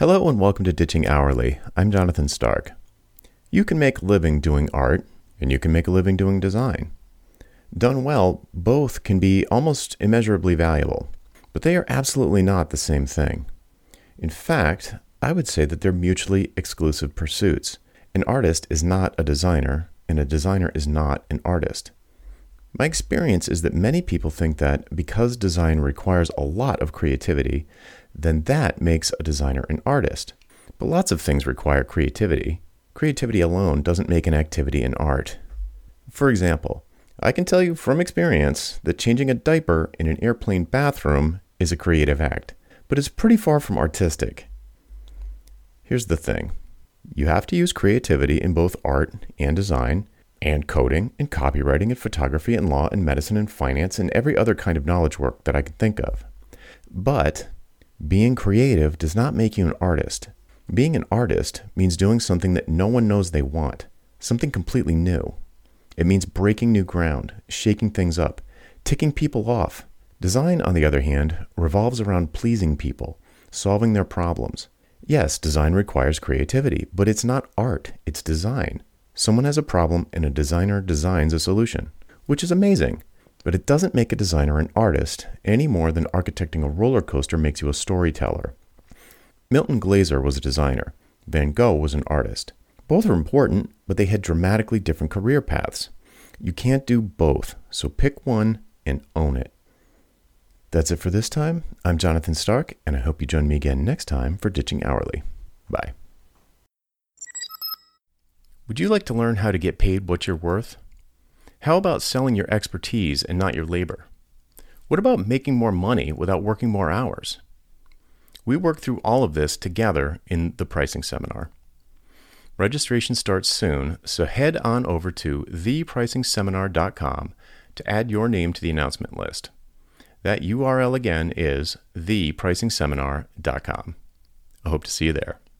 Hello and welcome to Ditching Hourly. I'm Jonathan Stark. You can make a living doing art, and you can make a living doing design. Done well, both can be almost immeasurably valuable, but they are absolutely not the same thing. In fact, I would say that they're mutually exclusive pursuits. An artist is not a designer, and a designer is not an artist. My experience is that many people think that because design requires a lot of creativity, then that makes a designer an artist. But lots of things require creativity. Creativity alone doesn't make an activity an art. For example, I can tell you from experience that changing a diaper in an airplane bathroom is a creative act, but it's pretty far from artistic. Here's the thing. You have to use creativity in both art and design, and coding, and copywriting, and photography, and law, and medicine, and finance, and every other kind of knowledge work that I can think of. But being creative does not make you an artist. Being an artist means doing something that no one knows they want, something completely new. It means breaking new ground, shaking things up, ticking people off. Design, on the other hand, revolves around pleasing people, solving their problems. Yes, design requires creativity, but it's not art, it's design. Someone has a problem and a designer designs a solution, which is amazing. But it doesn't make a designer an artist any more than architecting a roller coaster makes you a storyteller. Milton Glaser was a designer. Van Gogh was an artist. Both are important, but they had dramatically different career paths. You can't do both, so pick one and own it. That's it for this time. I'm Jonathan Stark, and I hope you join me again next time for Ditching Hourly. Bye. Would you like to learn how to get paid what you're worth? How about selling your expertise and not your labor? What about making more money without working more hours? We work through all of this together in the pricing seminar. Registration starts soon, so head on over to thepricingseminar.com to add your name to the announcement list. That URL again is thepricingseminar.com. I hope to see you there.